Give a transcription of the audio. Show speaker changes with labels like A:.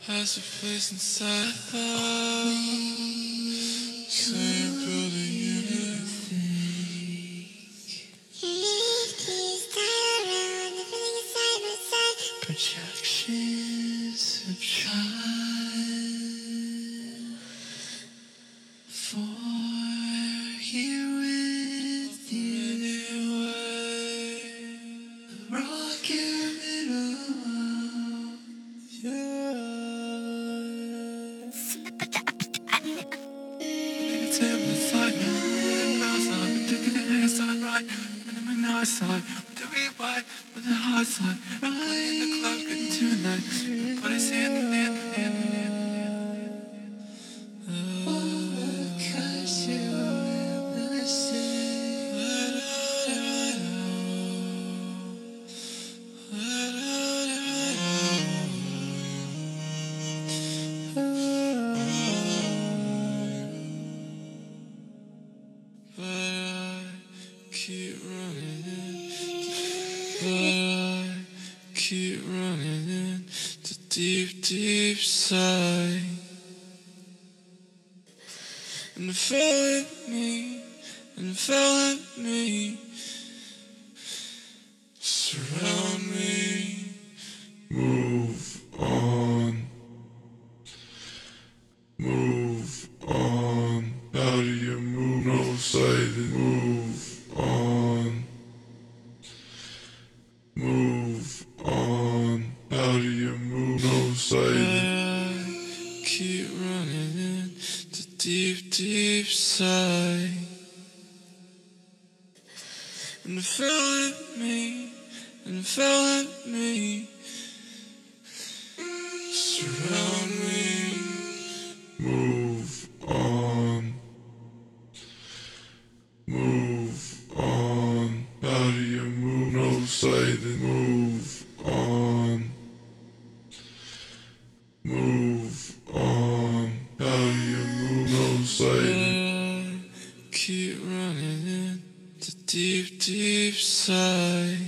A: has a place inside us. So you're building unit. Projections of child for here with you anyway. Rock your middle, yeah. It's amplified, outside, but taking it inside, right? And I'm in the high side, with the rewind, with the high side, right? In the club, getting tonight, but it's in. Cause you will but I keep running in, but I keep running in the deep, deep side. And it fell at me, and it fell at me. Surround me. Move on. Move on. How do you move? No sighted. Move on. Move on. How do you move? No sighted. Keep running in the deep, deep side. And it fell at me, and it fell at me. Surround me. Move on. Move on. How do you move? No sighted. Move on. Move on. How do you move? No sighted. Keep running in the deep, deep side.